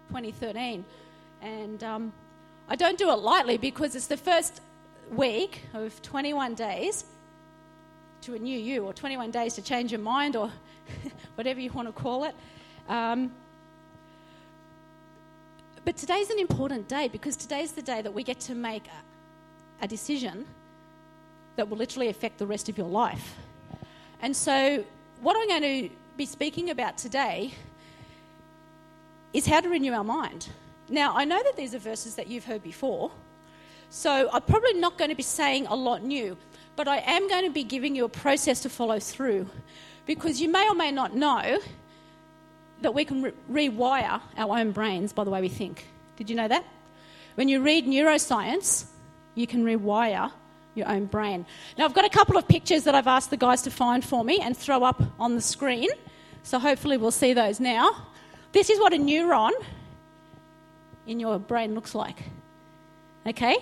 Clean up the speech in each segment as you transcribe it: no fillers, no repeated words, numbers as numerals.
2013. And I don't do it lightly because it's the first week of 21 days to renew you, or 21 days to change your mind, or whatever you want to call it. But today's an important day because today's the day that we get to make a decision that will literally affect the rest of your life. And so what I'm going to be speaking about today is how to renew our mind. Now, I know that these are verses that you've heard before, so I'm probably not going to be saying a lot new, but I am going to be giving you a process to follow through, because you may or may not know that we can rewire our own brains by the way we think. Did you know that? When you read neuroscience, you can rewire your own brain. Now, I've got a couple of pictures that I've asked the guys to find for me and throw up on the screen, so hopefully we'll see those now. This is what a neuron in your brain looks like. Okay?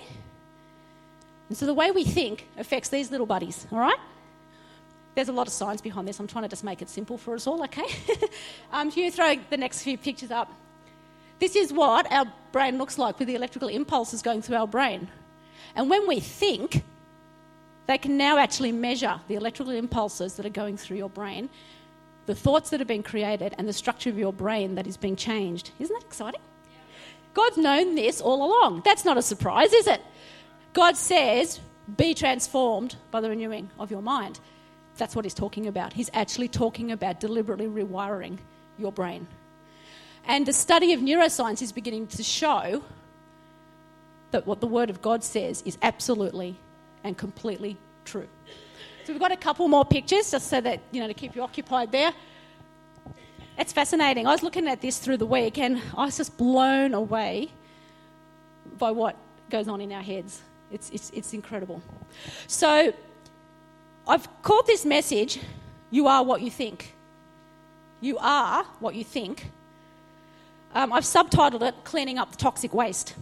And so the way we think affects these little buddies, all right? There's a lot of science behind this. I'm trying to just make it simple for us all, okay? You throw the next few pictures up. This is what our brain looks like with the electrical impulses going through our brain. And when we think, they can now actually measure the electrical impulses that are going through your brain, the thoughts that have been created, and the structure of your brain that is being changed. Isn't that exciting? Yeah. God's known this all along. That's not a surprise, is it? God says, be transformed by the renewing of your mind. That's what he's talking about. He's actually talking about deliberately rewiring your brain. And the study of neuroscience is beginning to show that what the Word of God says is absolutely and completely true. So we've got a couple more pictures just so that, to keep you occupied there. It's fascinating. I was looking at this through the week and I was just blown away by what goes on in our heads. It's incredible. So I've called this message, You Are What You Think. You are what you think. I've subtitled it, Cleaning Up the Toxic Waste.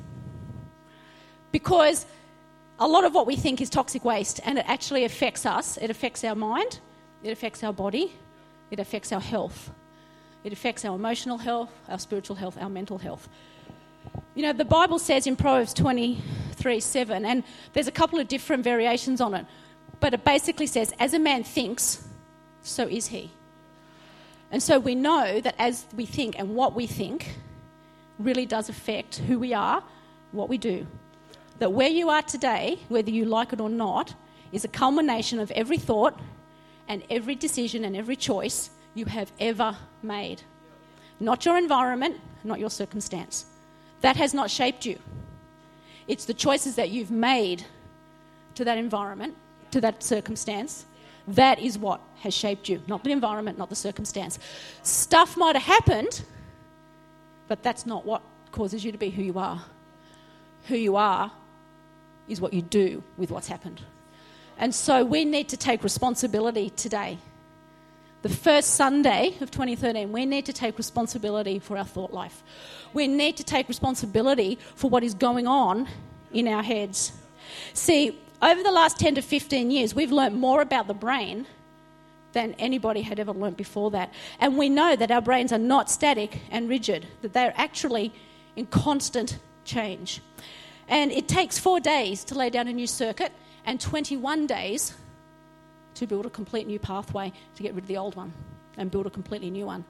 Because a lot of what we think is toxic waste, and it actually affects us. It affects our mind, it affects our body, it affects our health. It affects our emotional health, our spiritual health, our mental health. The Bible says in Proverbs 23:7, and there's a couple of different variations on it, but it basically says, as a man thinks, so is he. And so we know that as we think and what we think really does affect who we are, what we do. That where you are today, whether you like it or not, is a culmination of every thought and every decision and every choice you have ever made. Not your environment, not your circumstance. That has not shaped you. It's the choices that you've made to that environment, to that circumstance. That is what has shaped you, not the environment, not the circumstance. Stuff might have happened, but that's not what causes you to be who you are. Who you are is what you do with what's happened. And so we need to take responsibility today. The first Sunday of 2013, we need to take responsibility for our thought life. We need to take responsibility for what is going on in our heads. See, over the last 10 to 15 years, we've learnt more about the brain than anybody had ever learnt before that. And we know that our brains are not static and rigid, that they're actually in constant change. And it takes 4 days to lay down a new circuit and 21 days to build a complete new pathway to get rid of the old one and build a completely new one.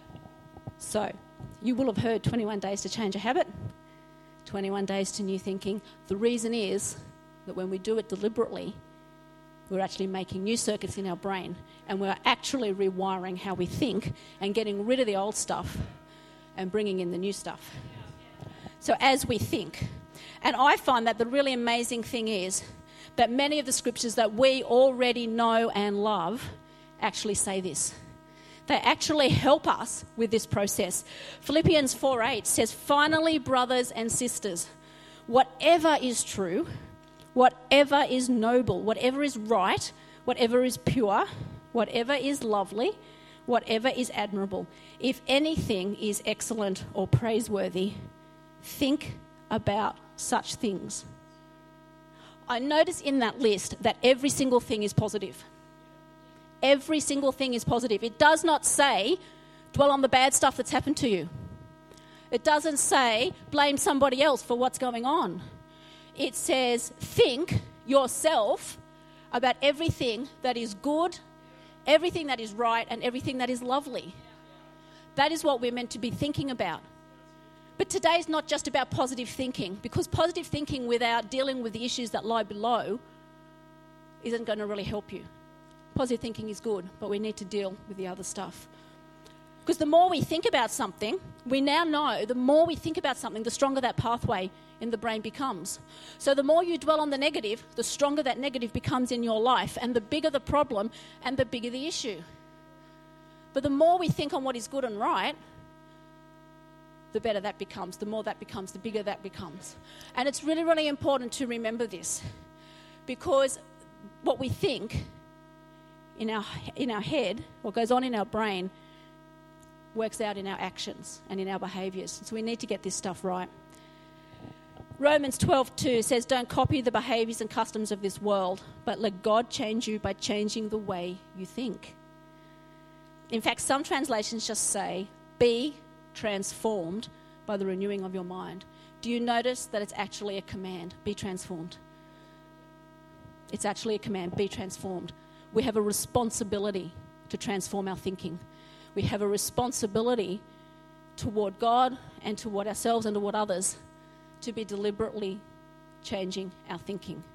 So you will have heard 21 days to change a habit, 21 days to new thinking. The reason is that when we do it deliberately, we're actually making new circuits in our brain and we're actually rewiring how we think and getting rid of the old stuff and bringing in the new stuff. So as we think, and I find that the really amazing thing is that many of the scriptures that we already know and love actually say this. They actually help us with this process. Philippians 4:8 says, finally, brothers and sisters, whatever is true, whatever is noble, whatever is right, whatever is pure, whatever is lovely, whatever is admirable, if anything is excellent or praiseworthy, think about such things. I notice in that list that every single thing is positive. Every single thing is positive. It does not say, dwell on the bad stuff that's happened to you. It doesn't say blame somebody else for what's going on. It says think yourself about everything that is good, everything that is right, and everything that is lovely. That is what we're meant to be thinking about. But today is not just about positive thinking, because positive thinking without dealing with the issues that lie below isn't going to really help you. Positive thinking is good, but we need to deal with the other stuff. Because the more we think about something, we now know the more we think about something, the stronger that pathway in the brain becomes. So the more you dwell on the negative, the stronger that negative becomes in your life, and the bigger the problem and the bigger the issue. But the more we think on what is good and right, the better that becomes, the more that becomes, the bigger that becomes. And it's really, really important to remember this, because what we think in our head, what goes on in our brain, works out in our actions and in our behaviours. So we need to get this stuff right. Romans 12:2 says, don't copy the behaviours and customs of this world, but let God change you by changing the way you think. In fact, some translations just say, be transformed by the renewing of your mind. Do you notice that it's actually a command? Be transformed. It's actually a command. Be transformed. We have a responsibility to transform our thinking. We have a responsibility toward God and toward ourselves and toward others to be deliberately changing our thinking.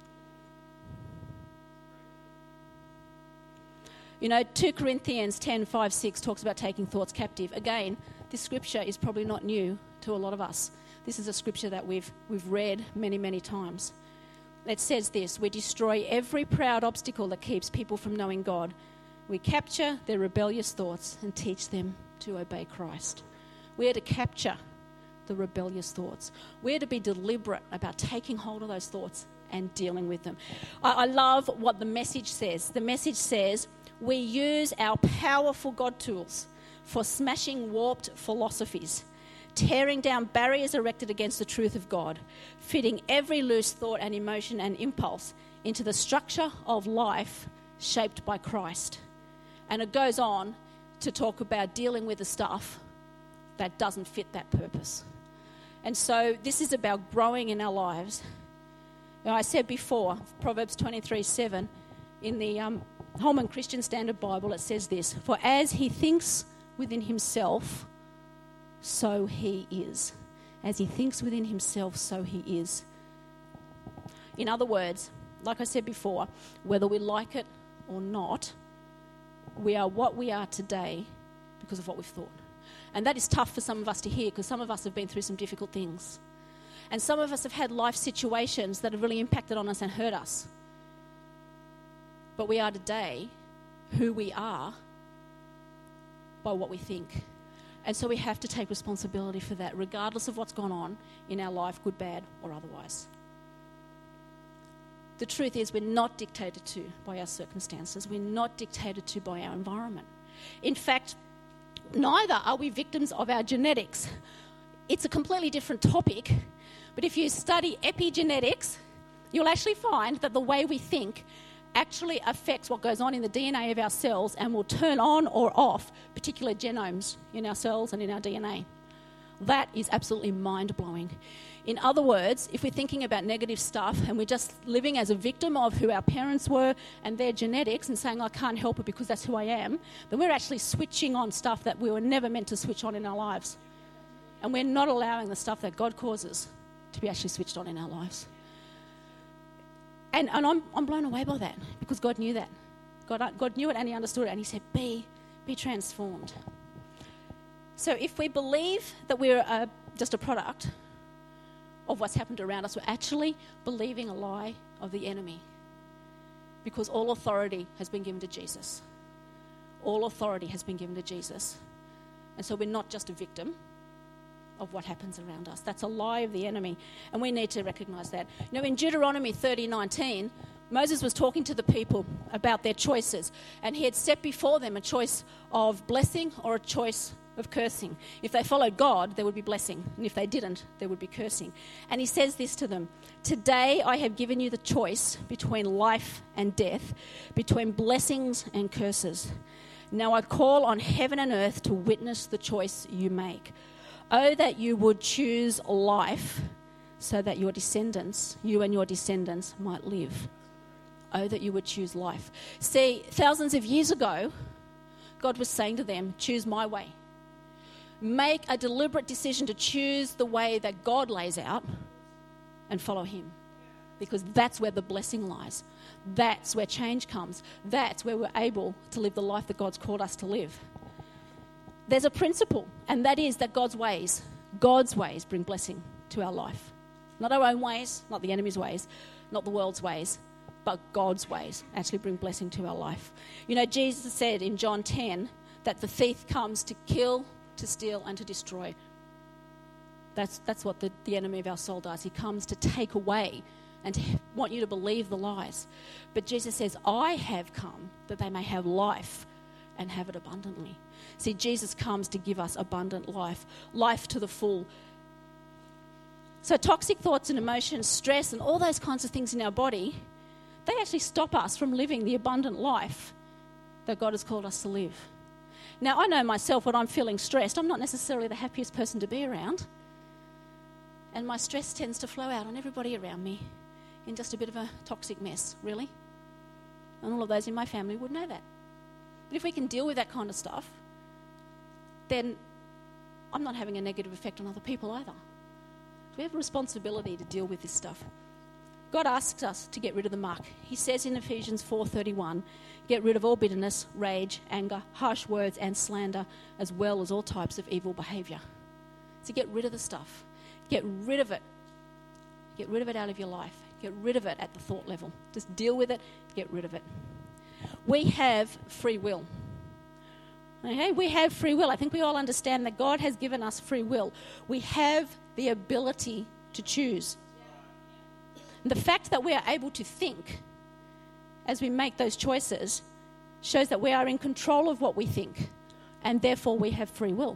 2 Corinthians 10:5-6 talks about taking thoughts captive. Again, this scripture is probably not new to a lot of us. This is a scripture that we've read many, many times. It says this: we destroy every proud obstacle that keeps people from knowing God. We capture their rebellious thoughts and teach them to obey Christ. We are to capture the rebellious thoughts. We are to be deliberate about taking hold of those thoughts and dealing with them. I love what the Message says. The Message says, we use our powerful God tools for smashing warped philosophies, tearing down barriers erected against the truth of God, fitting every loose thought and emotion and impulse into the structure of life shaped by Christ. And it goes on to talk about dealing with the stuff that doesn't fit that purpose. And so this is about growing in our lives. I said before, Proverbs 23:7, in the Holman Christian Standard Bible, it says this: for as he thinks within himself, so he is. As he thinks within himself, so he is. In other words, like I said before, whether we like it or not, we are what we are today because of what we've thought. And that is tough for some of us to hear, because some of us have been through some difficult things. And some of us have had life situations that have really impacted on us and hurt us. But we are today who we are by what we think. And so we have to take responsibility for that, regardless of what's gone on in our life, good, bad, or otherwise. The truth is, we're not dictated to by our circumstances. We're not dictated to by our environment. In fact, neither are we victims of our genetics. It's a completely different topic, but if you study epigenetics, you'll actually find that the way we think actually affects what goes on in the DNA of our cells and will turn on or off particular genomes in our cells and in our DNA. That is absolutely mind-blowing. In other words, if we're thinking about negative stuff and we're just living as a victim of who our parents were and their genetics and saying, I can't help it because that's who I am, then we're actually switching on stuff that we were never meant to switch on in our lives. And we're not allowing the stuff that God causes to be actually switched on in our lives. And I'm blown away by that, because God knew that. God knew it and he understood it, and he said, be transformed. So if we believe that we're just a product of what's happened around us, we're actually believing a lie of the enemy, because all authority has been given to Jesus. All authority has been given to Jesus. And so we're not just a victim of what happens around us. That's a lie of the enemy, and we need to recognize that. In Deuteronomy 30:19, Moses was talking to the people about their choices, and he had set before them a choice of blessing or a choice of cursing. If they followed God, there would be blessing, and if they didn't, there would be cursing. And he says this to them: today I have given you the choice between life and death, between blessings and curses. Now I call on heaven and earth to witness the choice you make. Oh, that you would choose life so that your descendants, you and your descendants, might live. Oh, that you would choose life. See, thousands of years ago, God was saying to them, choose my way. Make a deliberate decision to choose the way that God lays out and follow him. Because that's where the blessing lies. That's where change comes. That's where we're able to live the life that God's called us to live. There's a principle, and that is that God's ways bring blessing to our life. Not our own ways, not the enemy's ways, not the world's ways, but God's ways actually bring blessing to our life. You know, Jesus said in John 10 that the thief comes to kill, to steal, and to destroy. That's what the enemy of our soul does. He comes to take away and to want you to believe the lies. But Jesus says, I have come that they may have life and have it abundantly. See, Jesus comes to give us abundant life, life to the full. So toxic thoughts and emotions, stress, and all those kinds of things in our body, they actually stop us from living the abundant life that God has called us to live. Now, I know myself when I'm feeling stressed, I'm not necessarily the happiest person to be around. And my stress tends to flow out on everybody around me in just a bit of a toxic mess, really. And all of those in my family would know that. But if we can deal with that kind of stuff, then I'm not having a negative effect on other people either. We have a responsibility to deal with this stuff. God asks us to get rid of the muck. He says in Ephesians 4:31, get rid of all bitterness, rage, anger, harsh words, and slander, as well as all types of evil behaviour. So get rid of the stuff. Get rid of it. Get rid of it out of your life. Get rid of it at the thought level. Just deal with it. Get rid of it. We have free will. Okay, we have free will. I think we all understand that God has given us free will. We have the ability to choose. And the fact that we are able to think as we make those choices shows that we are in control of what we think, and therefore we have free will.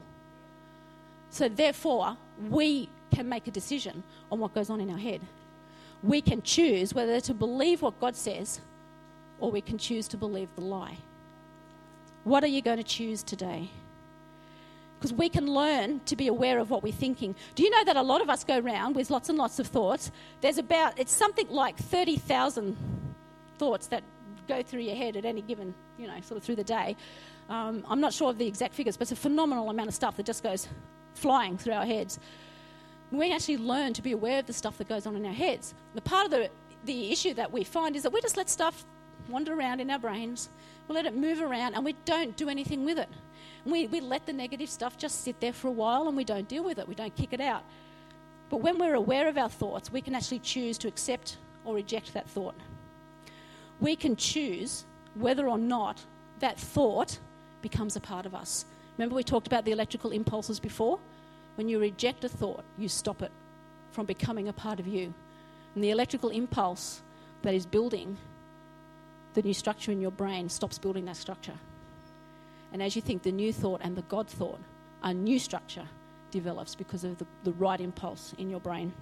So therefore, we can make a decision on what goes on in our head. We can choose whether to believe what God says, or we can choose to believe the lie. What are you going to choose today? Because we can learn to be aware of what we're thinking. Do you know that a lot of us go around with lots and lots of thoughts? It's something like 30,000 thoughts that go through your head at any given, sort of through the day. I'm not sure of the exact figures, but it's a phenomenal amount of stuff that just goes flying through our heads. We actually learn to be aware of the stuff that goes on in our heads. The part of the issue that we find is that we just let stuff wander around in our brains. We let it move around and we don't do anything with it. We let the negative stuff just sit there for a while and we don't deal with it. We don't kick it out. But when we're aware of our thoughts, we can actually choose to accept or reject that thought. We can choose whether or not that thought becomes a part of us. Remember we talked about the electrical impulses before? When you reject a thought, you stop it from becoming a part of you. And the electrical impulse that is building the new structure in your brain stops building that structure. And as you think the new thought and the God thought, a new structure develops because of the right impulse in your brain.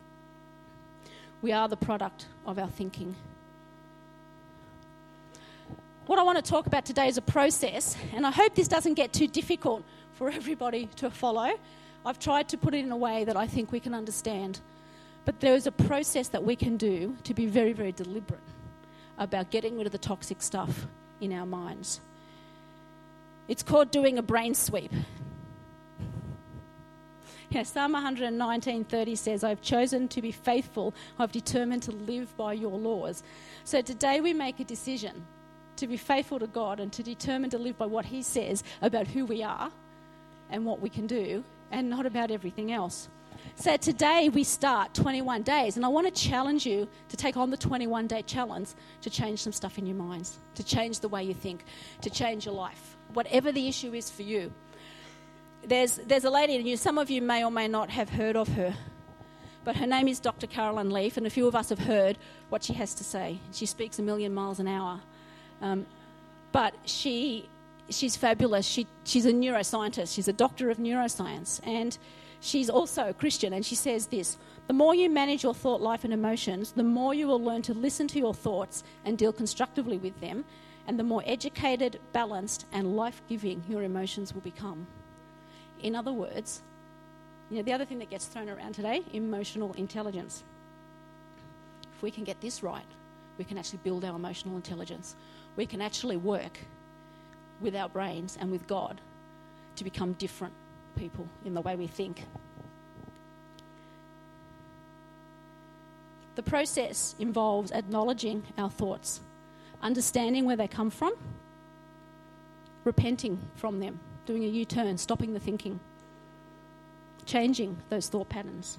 We are the product of our thinking. What I want to talk about today is a process, and I hope this doesn't get too difficult for everybody to follow. I've tried to put it in a way that I think we can understand. But there is a process that we can do to be very, very deliberate about getting rid of the toxic stuff in our minds. It's called doing a brain sweep. Psalm 119:30 says, I've chosen to be faithful. I've determined to live by your laws. So today we make a decision to be faithful to God and to determine to live by what he says about who we are and what we can do, and not about everything else. So today we start 21 days, and I want to challenge you to take on the 21-day challenge to change some stuff in your minds, to change the way you think, to change your life, whatever the issue is for you. There's a lady, and some of you may or may not have heard of her, but her name is Dr. Caroline Leaf, and a few of us have heard what she has to say. She speaks 1,000,000 miles an hour, but she's fabulous. She's a neuroscientist. She's a doctor of neuroscience, and she's also a Christian, and she says this: the more you manage your thought life and emotions, the more you will learn to listen to your thoughts and deal constructively with them, and the more educated, balanced, and life-giving your emotions will become. In other words, The other thing that gets thrown around today, emotional intelligence. If we can get this right, we can actually build our emotional intelligence. We can actually work with our brains and with God to become different people in the way we think. The process involves acknowledging our thoughts, understanding where they come from, repenting from them, doing a U-turn, stopping the thinking, changing those thought patterns.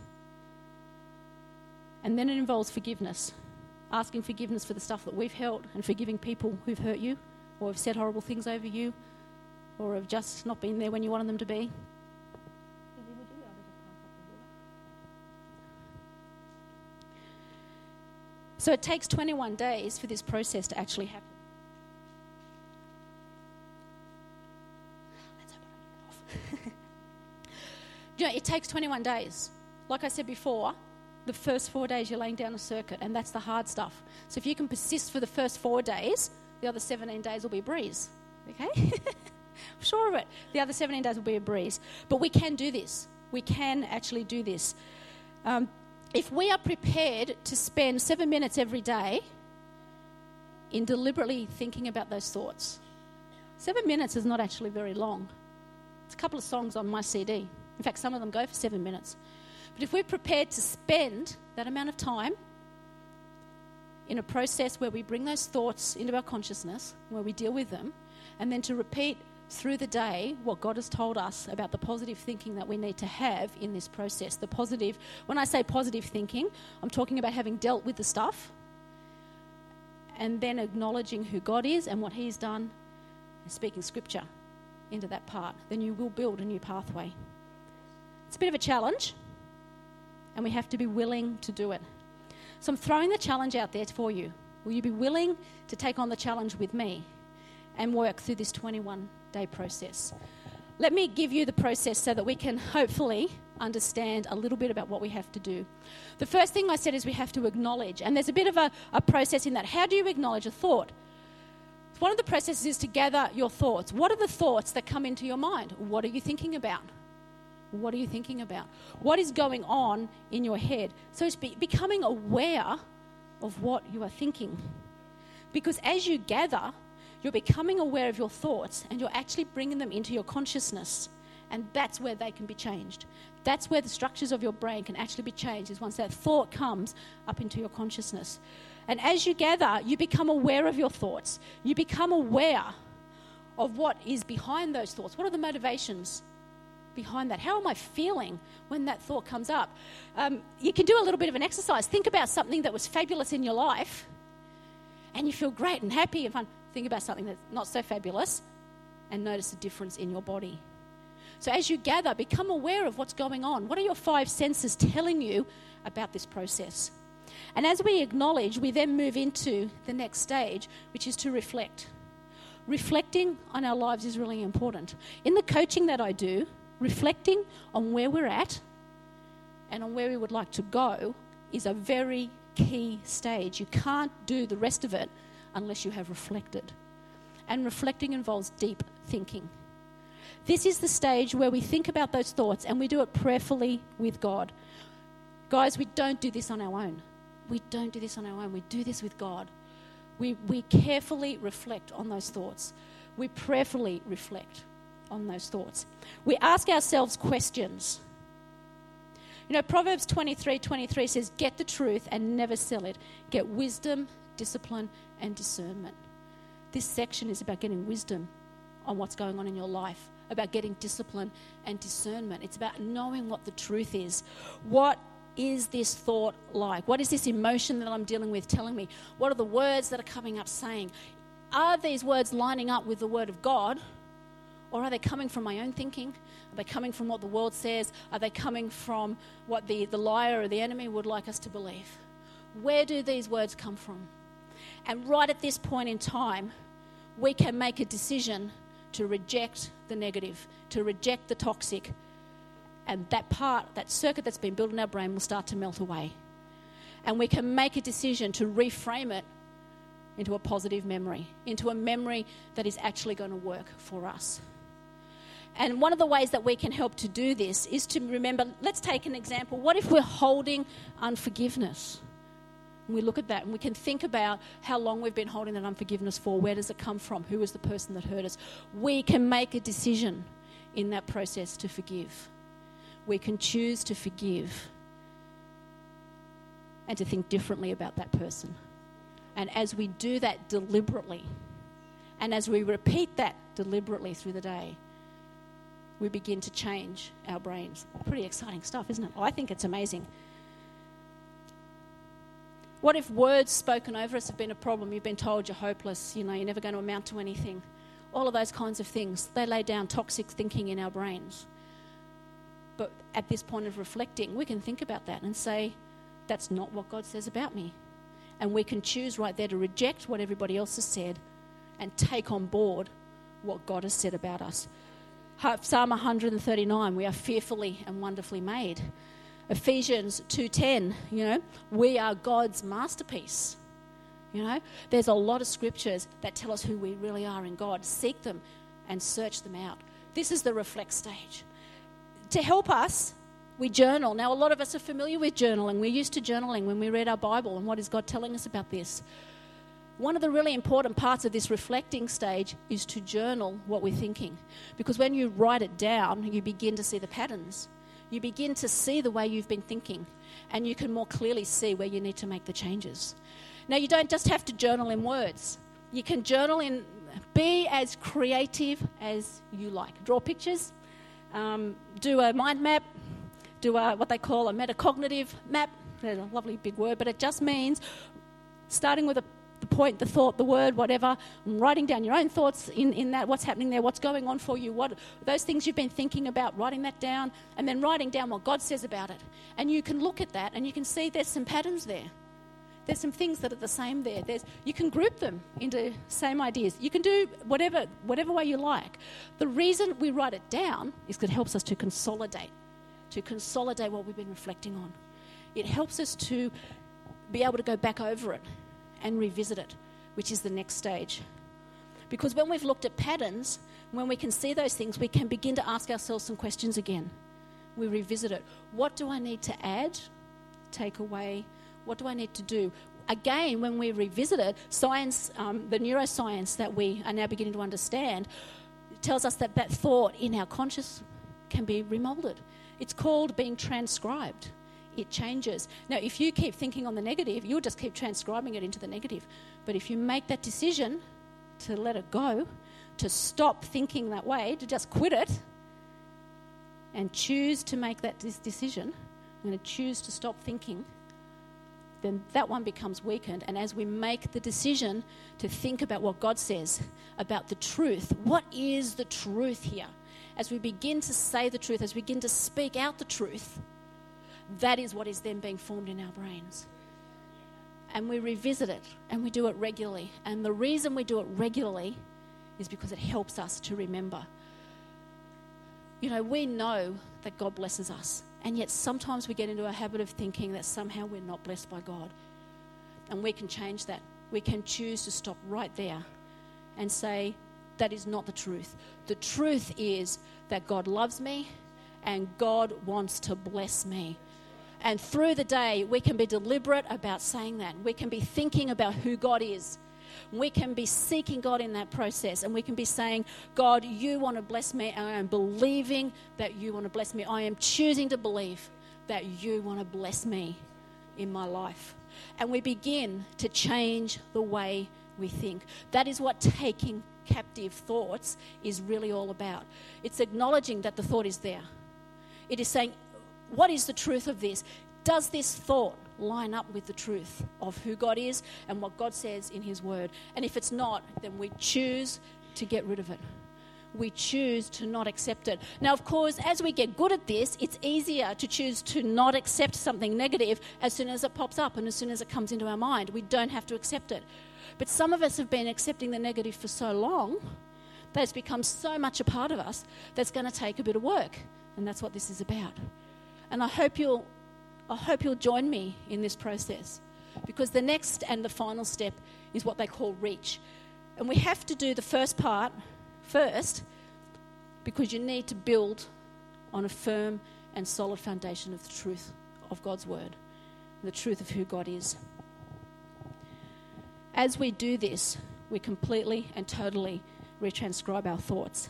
And then it involves forgiveness, asking forgiveness for the stuff that we've held and forgiving people who've hurt you or have said horrible things over you or have just not been there when you wanted them to be. So it takes 21 days for this process to actually happen. Let's hope I don't get off. It takes 21 days. Like I said before, the first 4 days you're laying down a circuit, and that's the hard stuff. So if you can persist for the first 4 days, the other 17 days will be a breeze. Okay? I'm sure of it. The other 17 days will be a breeze. But we can do this. We can actually do this. If we are prepared to spend 7 minutes every day in deliberately thinking about those thoughts, 7 minutes is not actually very long. It's a couple of songs on my CD. In fact, some of them go for 7 minutes. But if we're prepared to spend that amount of time in a process where we bring those thoughts into our consciousness, where we deal with them, and then to repeat through the day what God has told us about the positive thinking that we need to have in this process. The positive, when I say positive thinking, I'm talking about having dealt with the stuff and then acknowledging who God is and what He's done and speaking scripture into that part. Then you will build a new pathway. It's a bit of a challenge and we have to be willing to do it. So I'm throwing the challenge out there for you. Will you be willing to take on the challenge with me and work through this 21-day process? Let me give you the process so that we can hopefully understand a little bit about what we have to do. The first thing I said is we have to acknowledge, and there's a bit of a process in that. How do you acknowledge a thought? One of the processes is to gather your thoughts. What are the thoughts that come into your mind? What are you thinking about? What are you thinking about? What is going on in your head? So it's becoming aware of what you are thinking. Because as you gather, you're becoming aware of your thoughts and you're actually bringing them into your consciousness. And that's where they can be changed. That's where the structures of your brain can actually be changed, is once that thought comes up into your consciousness. And as you gather, you become aware of your thoughts. You become aware of what is behind those thoughts. What are the motivations behind that? How am I feeling when that thought comes up? You can do a little bit of an exercise. Think about something that was fabulous in your life and you feel great and happy and fun. Think about something that's not so fabulous and notice the difference in your body. So as you gather, become aware of what's going on. What are your 5 senses telling you about this process? And as we acknowledge, we then move into the next stage, which is to reflect. Reflecting on our lives is really important. In the coaching that I do, reflecting on where we're at and on where we would like to go is a very key stage. You can't do the rest of it unless you have reflected. And reflecting involves deep thinking. This is the stage where we think about those thoughts and we do it prayerfully with God. Guys, we don't do this on our own. We don't do this on our own. We do this with God. We carefully reflect on those thoughts. We prayerfully reflect on those thoughts. We ask ourselves questions. Proverbs 23:23 says, get the truth and never sell it. Get wisdom, discipline, and discernment. This section is about getting wisdom on what's going on in your life, about getting discipline and discernment. It's about knowing what the truth is. What is this thought like? What is this emotion that I'm dealing with telling me? What are the words that are coming up saying? Are these words lining up with the word of God? Or are they coming from my own thinking? Are they coming from what the world says? Are they coming from what the liar or the enemy would like us to believe? Where do these words come from? And right at this point in time, we can make a decision to reject the negative, to reject the toxic. And that circuit that's been built in our brain will start to melt away. And we can make a decision to reframe it into a positive memory, into a memory that is actually going to work for us. And one of the ways that we can help to do this is to remember, let's take an example. What if we're holding unforgiveness? And we look at that and we can think about how long we've been holding that unforgiveness for. Where does it come from? Who was the person that hurt us? We can make a decision in that process to forgive. We can choose to forgive and to think differently about that person. And as we do that deliberately, and as we repeat that deliberately through the day, we begin to change our brains. Pretty exciting stuff, isn't it? I think it's amazing. What if words spoken over us have been a problem? You've been told you're hopeless, you're never going to amount to anything. All of those kinds of things, they lay down toxic thinking in our brains. But at this point of reflecting, we can think about that and say, that's not what God says about me. And we can choose right there to reject what everybody else has said and take on board what God has said about us. Psalm 139, we are fearfully and wonderfully made. Ephesians 2:10, we are God's masterpiece. There's a lot of scriptures that tell us who we really are in God. Seek them and search them out. This is the reflect stage. To help us, we journal. Now, a lot of us are familiar with journaling. We're used to journaling when we read our Bible. And what is God telling us about this? One of the really important parts of this reflecting stage is to journal what we're thinking. Because when you write it down, you begin to see the patterns. You begin to see the way you've been thinking. And you can more clearly see where you need to make the changes. Now, you don't just have to journal in words. You can journal in, be as creative as you like. Draw pictures, do a mind map, do what they call a metacognitive map. There's a lovely big word, but it just means starting with the point, the thought, the word, whatever, writing down your own thoughts in that, what's happening there, what's going on for you, what those things you've been thinking about, writing that down, and then writing down what God says about it. And you can look at that and you can see there's some patterns there. There's some things that are the same there. You can group them into same ideas. You can do whatever way you like. The reason we write it down is because it helps us to consolidate what we've been reflecting on. It helps us to be able to go back over it and revisit it, which is the next stage. Because when we've looked at patterns, when we can see those things, we can begin to ask ourselves some questions again. We revisit it. What do I need to add, take away? What do I need to do? Again, when we revisit it, science, the neuroscience that we are now beginning to understand, tells us that thought in our conscious can be remolded. It's called being transcribed. It changes. Now, if you keep thinking on the negative, you'll just keep transcribing it into the negative. But if you make that decision to let it go, to stop thinking that way, to just quit it, and choose to make that decision, I'm going to choose to stop thinking, then that one becomes weakened. And as we make the decision to think about what God says, about the truth, what is the truth here? As we begin to say the truth, as we begin to speak out the truth, that is what is then being formed in our brains. And we revisit it, and we do it regularly. And the reason we do it regularly is because it helps us to remember. We know that God blesses us, and yet sometimes we get into a habit of thinking that somehow we're not blessed by God. And we can change that. We can choose to stop right there and say, that is not the truth. The truth is that God loves me and God wants to bless me. And through the day, we can be deliberate about saying that. We can be thinking about who God is. We can be seeking God in that process, and we can be saying, God, you want to bless me, and I am believing that you want to bless me. I am choosing to believe that you want to bless me in my life. And we begin to change the way we think. That is what taking captive thoughts is really all about. It's acknowledging that the thought is there. It is saying, what is the truth of this? Does this thought line up with the truth of who God is and what God says in his word? And if it's not, then we choose to get rid of it. We choose to not accept it. Now, of course, as we get good at this, it's easier to choose to not accept something negative as soon as it pops up and as soon as it comes into our mind. We don't have to accept it. But some of us have been accepting the negative for so long that it's become so much a part of us that's going to take a bit of work. And that's what this is about. And I hope you'll join me in this process, because the next and the final step is what they call reach. And we have to do the first part first, because you need to build on a firm and solid foundation of the truth of God's word, the truth of who God is. As we do this, we completely and totally retranscribe our thoughts.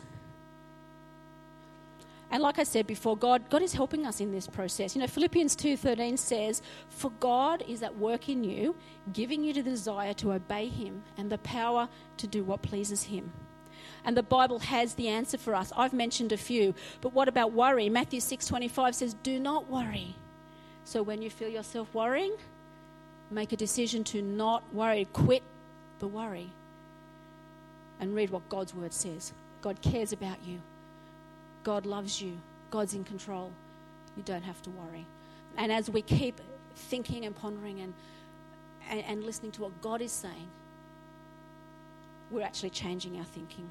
And like I said before, God is helping us in this process. Philippians 2:13 says, "For God is at work in you, giving you the desire to obey him and the power to do what pleases him." And the Bible has the answer for us. I've mentioned a few, but what about worry? Matthew 6:25 says, "Do not worry." So when you feel yourself worrying, make a decision to not worry. Quit the worry and read what God's word says. God cares about you. God loves you. God's in control. You don't have to worry. And as we keep thinking and pondering and listening to what God is saying, we're actually changing our thinking.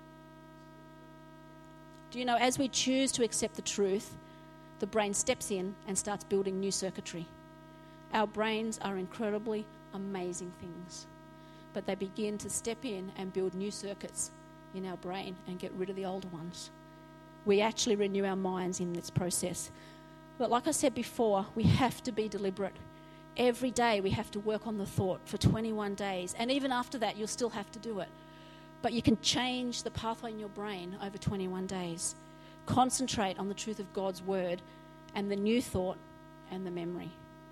Do you know, as we choose to accept the truth, the brain steps in and starts building new circuitry. Our brains are incredibly amazing things, but they begin to step in and build new circuits in our brain and get rid of the older ones. We actually renew our minds in this process. But like I said before, we have to be deliberate. Every day we have to work on the thought for 21 days. And even after that, you'll still have to do it. But you can change the pathway in your brain over 21 days. Concentrate on the truth of God's word and the new thought and the memory.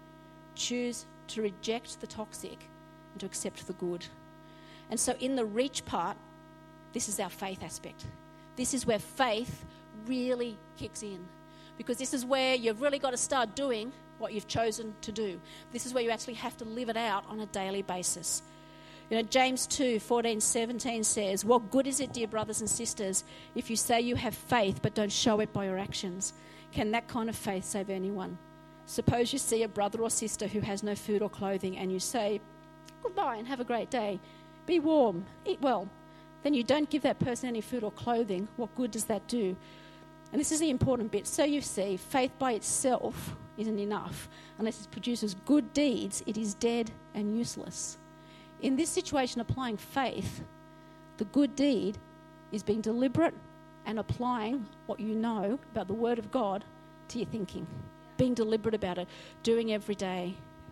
Choose to reject the toxic and to accept the good. And so in the reach part, this is our faith aspect. This is where faith really kicks in, because this is where you've really got to start doing what you've chosen to do. This is where you actually have to live it out on a daily basis. James 2:14-17 says, "What good is it, dear brothers and sisters, if you say you have faith but don't show it by your actions? Can that kind of faith save anyone? Suppose you see a brother or sister who has no food or clothing and you say, 'Goodbye and have a great day. Be warm, eat well.' Then you don't give that person any food or clothing. What good does that do?" And this is the important bit. So you see, faith by itself isn't enough. Unless it produces good deeds, it is dead and useless. In this situation, applying faith, the good deed is being deliberate and applying what you know about the Word of God to your thinking. Being deliberate about it, doing every day.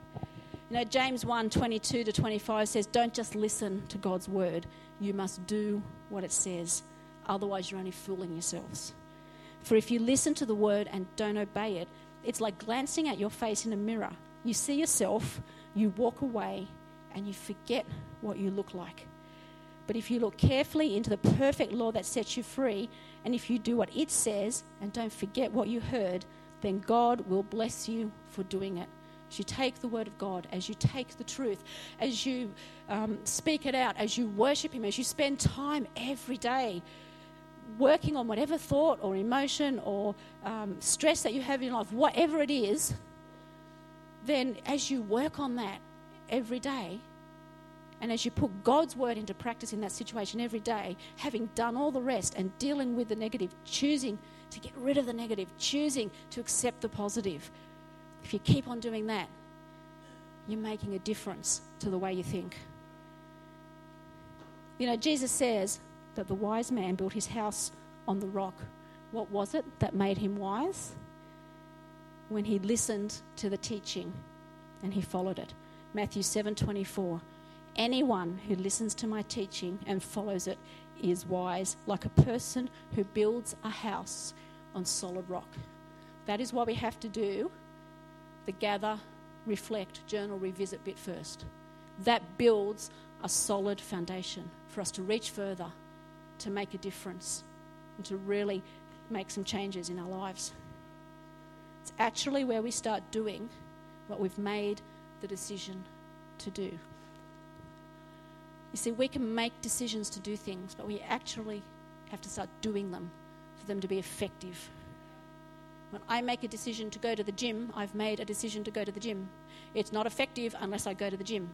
James 1:22-25 says, "Don't just listen to God's word. You must do what it says. Otherwise, you're only fooling yourselves. For if you listen to the word and don't obey it, it's like glancing at your face in a mirror. You see yourself, you walk away, and you forget what you look like. But if you look carefully into the perfect law that sets you free, and if you do what it says and don't forget what you heard, then God will bless you for doing it." As you take the word of God, as you take the truth, as you speak it out, as you worship him, as you spend time every day working on whatever thought or emotion or stress that you have in life, whatever it is, then as you work on that every day, and as you put God's word into practice in that situation every day, having done all the rest and dealing with the negative, choosing to get rid of the negative, choosing to accept the positive, if you keep on doing that, you're making a difference to the way you think. Jesus says that the wise man built his house on the rock. What was it that made him wise? When he listened to the teaching and he followed it. Matthew 7:24. "Anyone who listens to my teaching and follows it is wise, like a person who builds a house on solid rock." That is what we have to do, the gather, reflect, journal, revisit bit first. That builds a solid foundation for us to reach further, to make a difference, and to really make some changes in our lives. It's actually where we start doing what we've made the decision to do. You see, we can make decisions to do things, but we actually have to start doing them for them to be effective. When I make a decision to go to the gym, I've made a decision to go to the gym. It's not effective unless I go to the gym.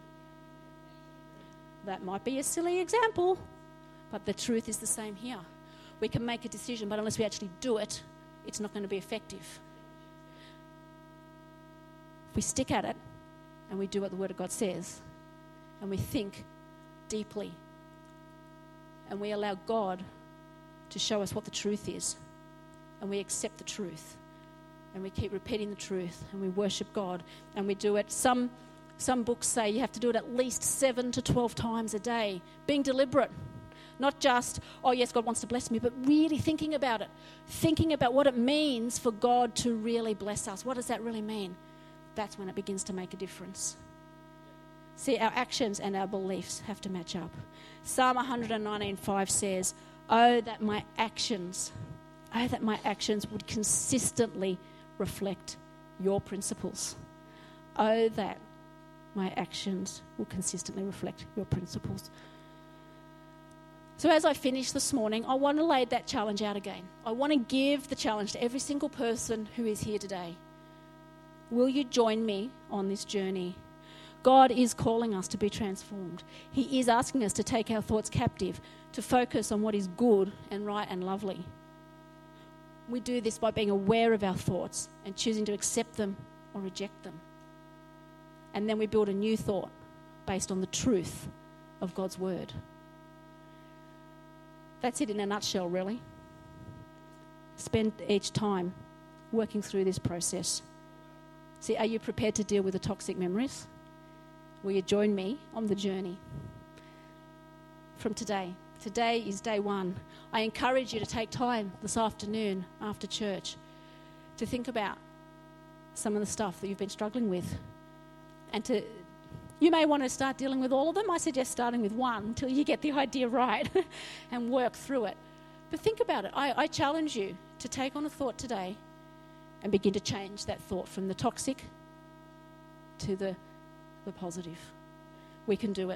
That might be a silly example, but the truth is the same here. We can make a decision, but unless we actually do it, it's not going to be effective. If we stick at it and we do what the Word of God says, and we think deeply, and we allow God to show us what the truth is. And we accept the truth. And we keep repeating the truth. And we worship God. And we do it. Some books say you have to do it at least 7 to 12 times a day. Being deliberate. Not just, oh yes, God wants to bless me, but really thinking about it. Thinking about what it means for God to really bless us. What does that really mean? That's when it begins to make a difference. See, our actions and our beliefs have to match up. Psalm 119:5 says, oh, that my actions would consistently reflect your principles. Oh, that my actions will consistently reflect your principles. So as I finish this morning, I want to lay that challenge out again. I want to give the challenge to every single person who is here today. Will you join me on this journey? God is calling us to be transformed. He is asking us to take our thoughts captive, to focus on what is good and right and lovely. We do this by being aware of our thoughts and choosing to accept them or reject them. And then we build a new thought based on the truth of God's word. That's it in a nutshell, really. Spend each time working through this process. See, are you prepared to deal with the toxic memories? Will you join me on the journey from today? Today is day 1. I encourage you to take time this afternoon after church to think about some of the stuff that you've been struggling with. And you may want to start dealing with all of them. I suggest starting with one until you get the idea right and work through it. But think about it. I challenge you to take on a thought today and begin to change that thought from the toxic to the positive. We can do it.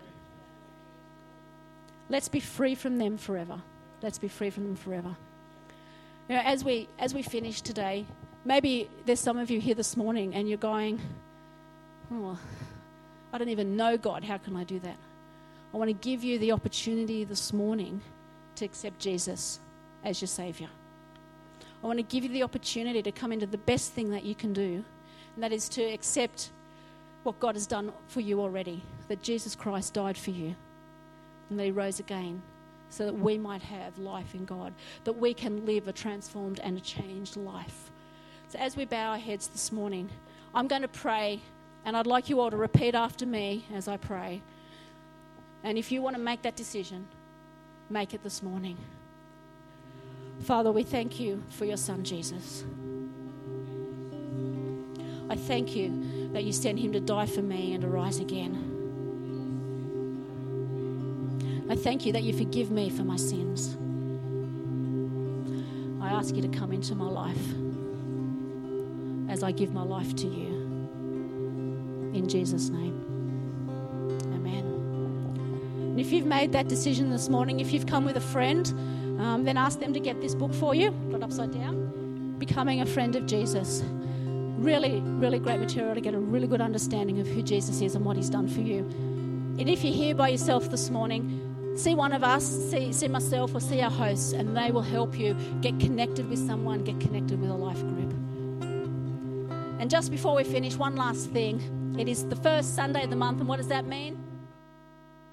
Let's be free from them forever. Let's be free from them forever. You know, as we finish today, maybe there's some of you here this morning and you're going, oh, I don't even know God. How can I do that? I want to give you the opportunity this morning to accept Jesus as your Saviour. I want to give you the opportunity to come into the best thing that you can do, and that is to accept what God has done for you already, that Jesus Christ died for you and that he rose again so that we might have life in God, that we can live a transformed and a changed life. So as we bow our heads this morning, I'm going to pray, and I'd like you all to repeat after me as I pray. And if you want to make that decision, make it this morning. Father, we thank you for your Son, Jesus. I thank you that you sent him to die for me and to rise again. I thank you that you forgive me for my sins. I ask you to come into my life as I give my life to you. In Jesus' name. Amen. And if you've made that decision this morning, if you've come with a friend, then ask them to get this book for you, got upside down, Becoming a Friend of Jesus. Really, really great material to get a really good understanding of who Jesus is and what he's done for you. And if you're here by yourself this morning, see one of us, see myself or see our hosts, and they will help you get connected with someone, get connected with a life group. And just before we finish, one last thing. It is the first Sunday of the month, and what does that mean?